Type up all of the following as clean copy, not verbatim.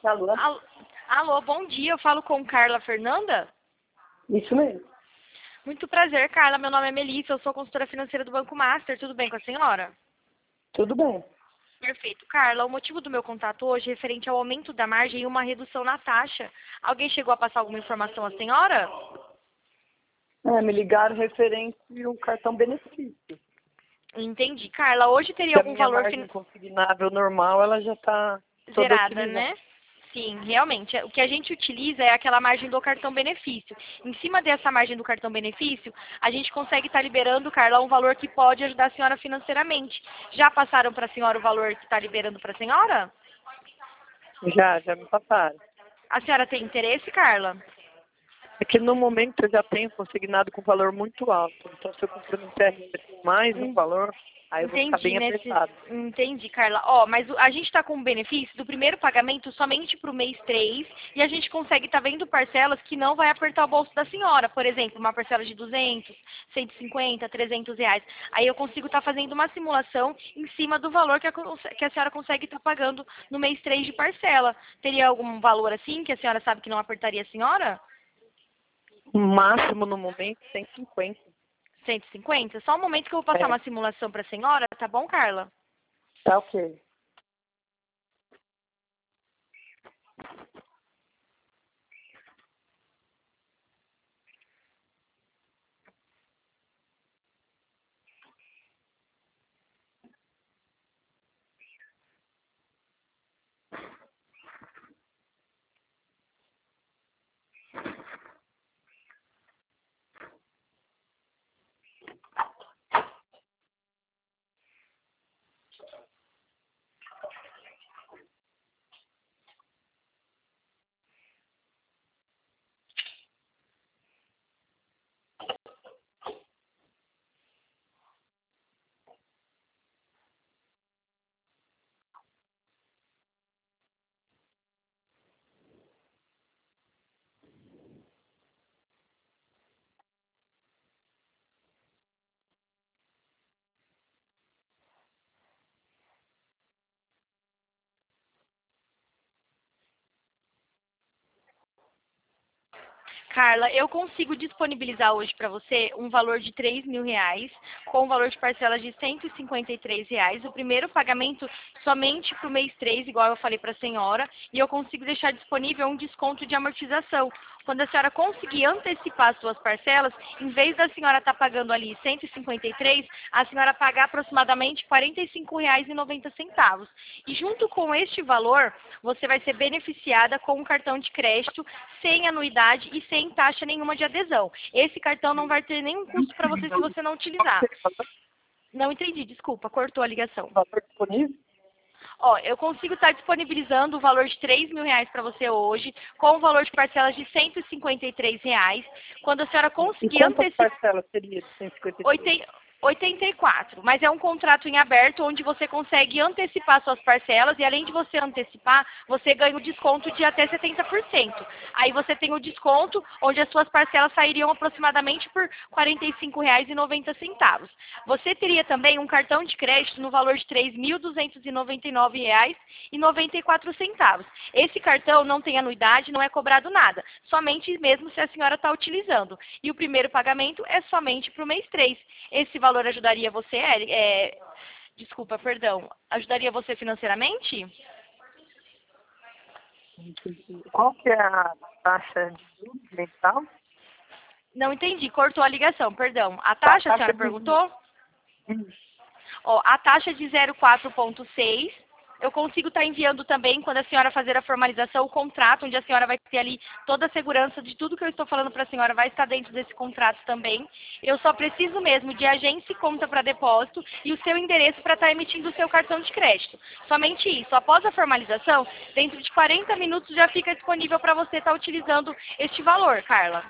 Alô? Alô, bom dia. Eu falo com Carla Fernanda? Isso mesmo. Muito prazer, Carla. Meu nome é Melissa, eu sou consultora financeira do Banco Master. Tudo bem com a senhora? Tudo bem. Perfeito. Carla, o motivo do meu contato hoje é referente ao aumento da margem e uma redução na taxa. Alguém chegou a passar alguma informação à senhora? Me ligaram referente ao cartão benefício. Entendi. Carla, hoje teria A algum minha valor margem consignável normal, ela já está toda zerada, utilizada. né? Sim, realmente. O que a gente utiliza é aquela margem do cartão benefício. Em cima dessa margem do cartão benefício, a gente consegue estar liberando, Carla, um valor que pode ajudar a senhora financeiramente. Já passaram para a senhora o valor que está liberando para a senhora? Já me passaram. A senhora tem interesse, Carla? É que no momento eu já tenho consignado com valor muito alto. Então, se eu comprometer ainda com mais um valor, aí eu vou ficar bem apertado. Entendi, Carla. Ó, mas a gente está com um benefício do primeiro pagamento somente para o mês 3 e a gente consegue estar vendo parcelas que não vai apertar o bolso da senhora. Por exemplo, uma parcela de 200, 150, 300 reais. Aí eu consigo estar fazendo uma simulação em cima do valor que a senhora consegue estar pagando no mês 3 de parcela. Teria algum valor assim que a senhora sabe que não apertaria a senhora? O máximo no momento, 150. 150? Só um momento que eu vou passar uma simulação para a senhora, tá bom, Carla? Tá ok. Carla, eu consigo disponibilizar hoje para você um valor de R$ 3.000, com um valor de parcelas de R$ 153. O primeiro pagamento somente para o mês 3, igual eu falei para a senhora, e eu consigo deixar disponível um desconto de amortização. Quando a senhora conseguir antecipar as suas parcelas, em vez da senhora estar pagando ali 153, a senhora pagar aproximadamente R$ 45,90. E junto com este valor, você vai ser beneficiada com um cartão de crédito sem anuidade e sem taxa nenhuma de adesão. Esse cartão não vai ter nenhum custo para você se você não utilizar. Não entendi, desculpa, cortou a ligação. Valor disponível? Ó, eu consigo estar disponibilizando o valor de R$ 3.000 para você hoje, com o valor de parcelas de R$ 153. Quando a senhora conseguir antecipar... Quantas parcelas seria de 153? 84, mas é um contrato em aberto onde você consegue antecipar suas parcelas e além de você antecipar, você ganha o desconto de até 70%. Aí você tem o desconto onde as suas parcelas sairiam aproximadamente por R$ 45,90. Você teria também um cartão de crédito no valor de R$ 3.299,94. Esse cartão não tem anuidade, não é cobrado nada, somente mesmo se a senhora está utilizando. E o primeiro pagamento é somente para o mês 3. Esse valor ajudaria você, ajudaria você financeiramente? Qual que é a taxa de juros mensal? Não entendi, cortou a ligação, perdão. A taxa, a senhora perguntou? Ó, a taxa de 0,4,6, eu consigo estar enviando também, quando a senhora fazer a formalização, o contrato, onde a senhora vai ter ali toda a segurança de tudo que eu estou falando para a senhora, vai estar dentro desse contrato também. Eu só preciso mesmo de agência e conta para depósito e o seu endereço para estar emitindo o seu cartão de crédito. Somente isso. Após a formalização, dentro de 40 minutos já fica disponível para você estar utilizando este valor, Carla.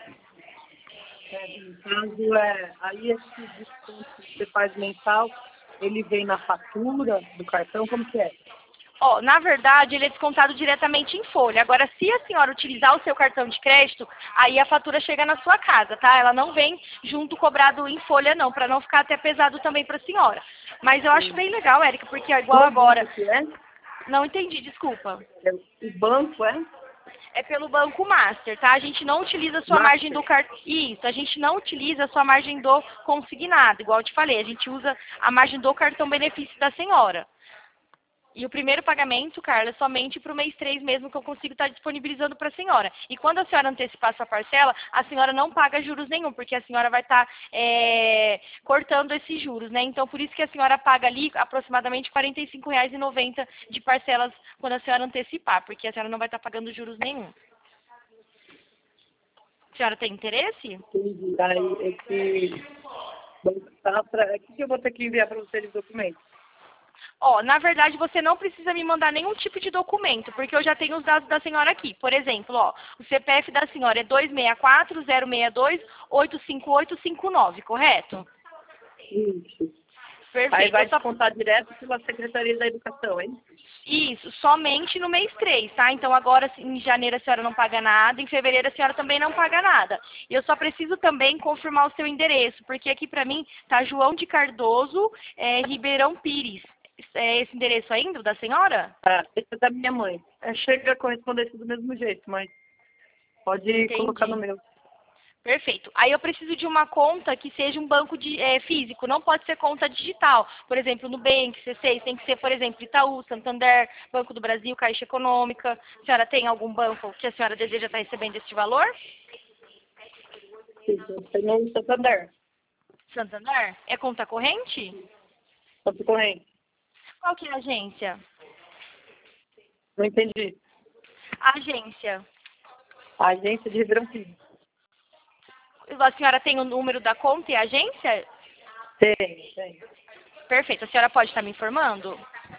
No caso, aí esse desconto que você faz mensal, ele vem na fatura do cartão, como que é? Ó, na verdade, ele é descontado diretamente em folha. Agora, se a senhora utilizar o seu cartão de crédito, aí a fatura chega na sua casa, tá? Ela não vem junto cobrado em folha, não, para não ficar até pesado também para a senhora. Mas eu acho bem legal, Érica, porque igual agora... Que é? Não entendi, desculpa. O banco, é? É pelo Banco Master, tá? A gente não utiliza a sua Master. margem do cartão. Isso, a gente não utiliza a sua margem do consignado, igual eu te falei. A gente usa a margem do cartão benefício da senhora. E o primeiro pagamento, Carla, é somente para o mês 3 mesmo que eu consigo estar disponibilizando para a senhora. E quando a senhora antecipar a sua parcela, a senhora não paga juros nenhum, porque a senhora vai estar cortando esses juros, né? Então, por isso que a senhora paga ali aproximadamente R$ 45,90 de parcelas quando a senhora antecipar, porque a senhora não vai estar pagando juros nenhum. A senhora tem interesse? Entendi. Aí, esse Banco Safra, o que eu vou ter que enviar para vocês de documentos? Ó, na verdade, você não precisa me mandar nenhum tipo de documento, porque eu já tenho os dados da senhora aqui. Por exemplo, ó, o CPF da senhora é 264-062-85859, correto? Isso. Perfeito. Aí vai descontar direto pela Secretaria da Educação, hein? Isso, somente no mês 3, tá? Então agora em janeiro a senhora não paga nada, em fevereiro a senhora também não paga nada. E eu só preciso também confirmar o seu endereço, porque aqui pra mim tá João de Cardoso, Ribeirão Pires. É esse endereço ainda, o da senhora? Ah, esse é da minha mãe. Chega a correspondência do mesmo jeito, mas pode Entendi. colocar no meu. Perfeito. Aí eu preciso de uma conta que seja um banco físico, não pode ser conta digital. Por exemplo, Nubank, C6, tem que ser, por exemplo, Itaú, Santander, Banco do Brasil, Caixa Econômica. A senhora tem algum banco que a senhora deseja estar recebendo este valor? Sim, tem no Santander. Santander? É conta corrente? Conta corrente. Qual que é a agência? Não entendi. A agência. A agência de Ribeirão Pires. A senhora tem o número da conta e a agência? Tem. Perfeito. A senhora pode estar me informando?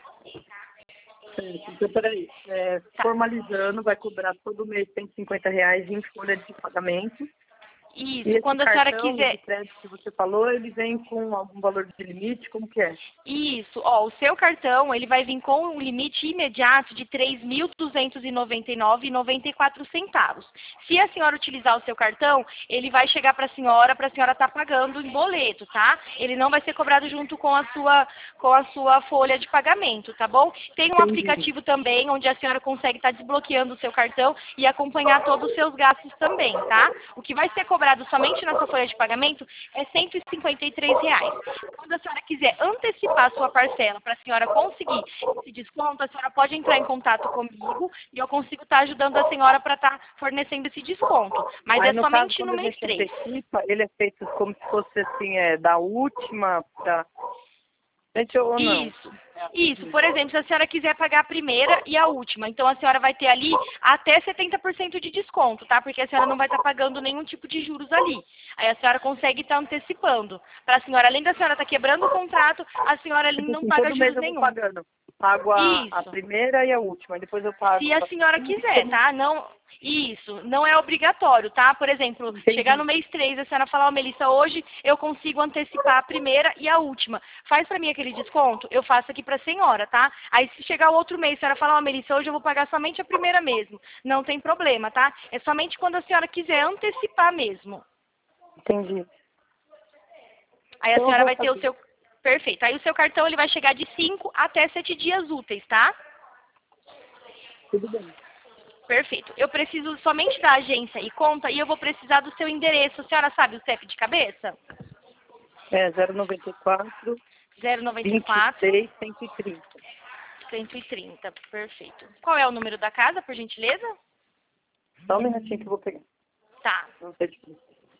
Sim. Então, peraí. Formalizando, vai cobrar todo mês R$ 150 em folha de pagamento. Isso, E quando esse a senhora cartão quiser. de crédito que você falou, ele vem com algum valor de limite? Como que é? Isso, ó, o seu cartão, ele vai vir com um limite imediato de R$ 3.299,94. Se a senhora utilizar o seu cartão, ele vai chegar para a senhora estar pagando em boleto, tá? Ele não vai ser cobrado junto com a sua folha de pagamento, tá bom? Tem um Entendi. aplicativo também, onde a senhora consegue estar desbloqueando o seu cartão e acompanhar todos os seus gastos também, tá? O que vai ser cobrado somente na sua folha de pagamento é R$ 153. Quando a senhora quiser antecipar a sua parcela para a senhora conseguir esse desconto, a senhora pode entrar em contato comigo e eu consigo estar ajudando a senhora para estar fornecendo esse desconto. Mas Aí, é no somente caso, no quando a mês gente 3. antecipa, ele é feito como se fosse assim, da última para frente ou não? Isso. Por exemplo, se a senhora quiser pagar a primeira e a última, então a senhora vai ter ali até 70% de desconto, tá? Porque a senhora não vai estar pagando nenhum tipo de juros ali. Aí a senhora consegue estar antecipando. Para a senhora, além da senhora estar quebrando o contrato, a senhora ali não paga todo mês juros eu nenhum. vou pagando. Pago a primeira e a última, depois eu pago. Se a senhora quiser, tá? Não é obrigatório, tá? Por exemplo, Entendi. chegar no mês 3, a senhora falar, Melissa, hoje eu consigo antecipar a primeira e a última. Faz pra mim aquele desconto? Eu faço aqui pra senhora, tá? Aí se chegar o outro mês, a senhora falar, Melissa, hoje eu vou pagar somente a primeira mesmo. Não tem problema, tá? É somente quando a senhora quiser antecipar mesmo. Entendi. Aí a senhora vai ter o seu... Perfeito. Aí o seu cartão ele vai chegar de 5 até 7 dias úteis, tá? Tudo bem. Perfeito. Eu preciso somente da agência e conta e eu vou precisar do seu endereço. A senhora sabe o CEP de cabeça? 094 094 26 130. 130. Perfeito. Qual é o número da casa, por gentileza? Só um minutinho que eu vou pegar. Tá. Não sei de que.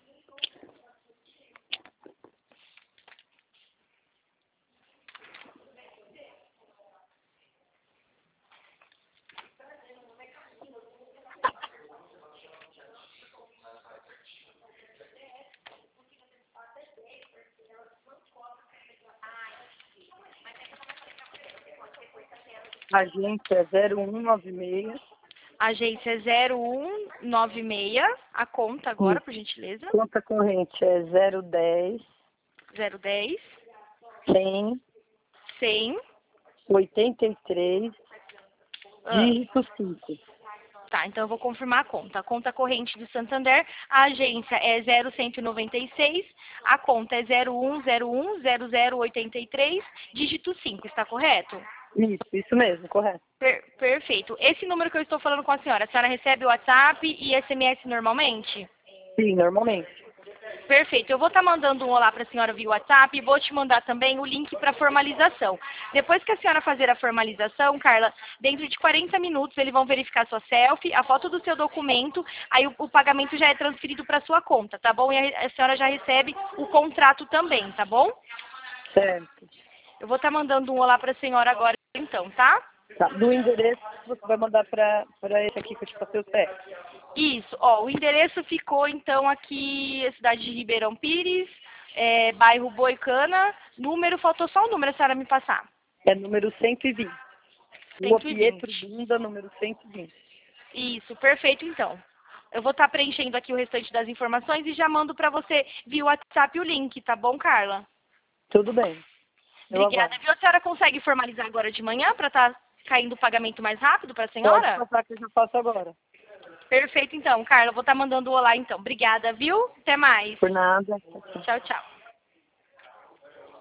Agência é 0196. Agência 0196. A conta agora, por gentileza. Conta corrente é 010 010 100 100. 83 dígito 5. Tá, então eu vou confirmar a conta. A conta corrente do Santander, a agência é 0196, a conta é 01010083, dígito 5, está correto? Isso mesmo, correto. Perfeito. Esse número que eu estou falando com a senhora recebe o WhatsApp e SMS normalmente? Sim, normalmente. Perfeito. Eu vou estar mandando um olá para a senhora via WhatsApp e vou te mandar também o link para formalização. Depois que a senhora fazer a formalização, Carla, dentro de 40 minutos eles vão verificar sua selfie, a foto do seu documento, aí o pagamento já é transferido para sua conta, tá bom? E a senhora já recebe o contrato também, tá bom? Certo. Eu vou estar mandando um olá para a senhora agora, então, tá? Tá. Do endereço você vai mandar para esse aqui que eu te passei o CEP. Isso, ó, o endereço ficou então aqui, cidade de Ribeirão Pires, bairro Boicana, número, faltou só o número, a senhora me passar. É número 120. Rua 120. Pietro Bunda, número 120. Isso, perfeito então. Eu vou estar preenchendo aqui o restante das informações e já mando para você via WhatsApp o link, tá bom, Carla? Tudo bem. Obrigada. Viu? A senhora consegue formalizar agora de manhã para estar caindo o pagamento mais rápido para a senhora? Pode passar que eu já faço agora. Perfeito então, Carla. Eu vou estar mandando o olá então. Obrigada, viu? Até mais. Por nada. Tchau, tchau.